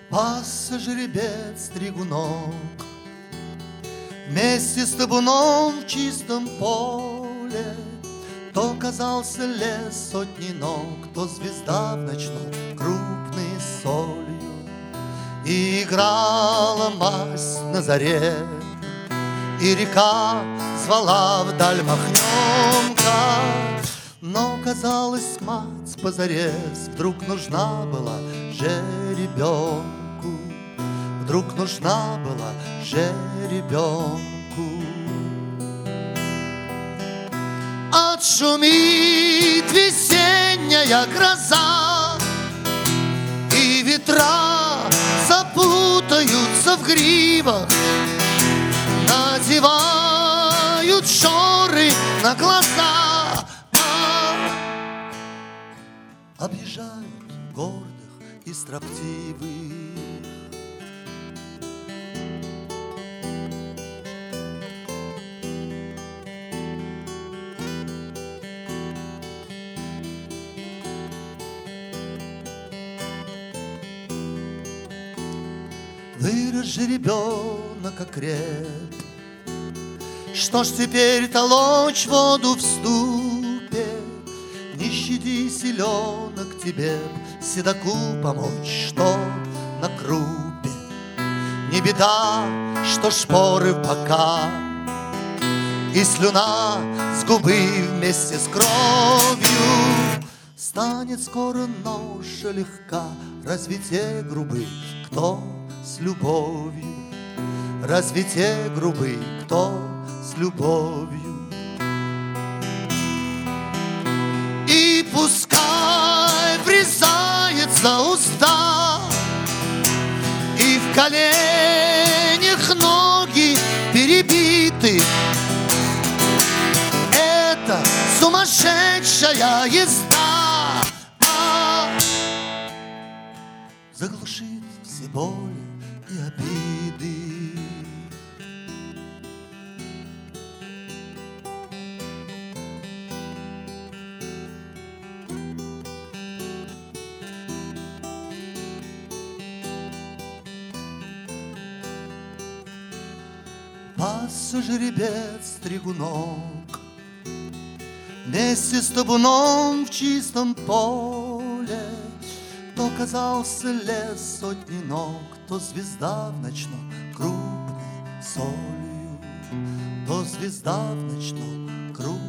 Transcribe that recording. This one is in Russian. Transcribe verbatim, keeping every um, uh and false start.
Пасся жеребец тригунок вместе с табуном в чистом поле. То казался лес сотни ног, то звезда в ночном крупной солью. И играла мазь на заре, и река звала вдаль махнем-ка. Но, казалось, мать позарез вдруг нужна была жеребенку, вдруг нужна была жеребенку. Отшумит весенняя гроза, и ветра запутаются в гривах, надевают шоры на глаза, а обижают гордых и строптивых. Вырос жеребенок окреп, что ж теперь толочь воду в ступе? Не щади селенок тебе, седоку помочь, что на крупе. Не беда, что шпоры в бока, и слюна с губы вместе с кровью. Станет скоро ноша легка, разве те грубы, кто с любовью? Разве те грубы, кто с любовью? И пускай врезается уста, и в коленях ноги перебиты. Это сумасшедшая езда, а заглушит все боли и обиды. Пасся жеребец тригунок вместе с табуном в чистом поле. То казался лес сотни ног, то звезда в ночном крупной солью, то звезда в ночном крупной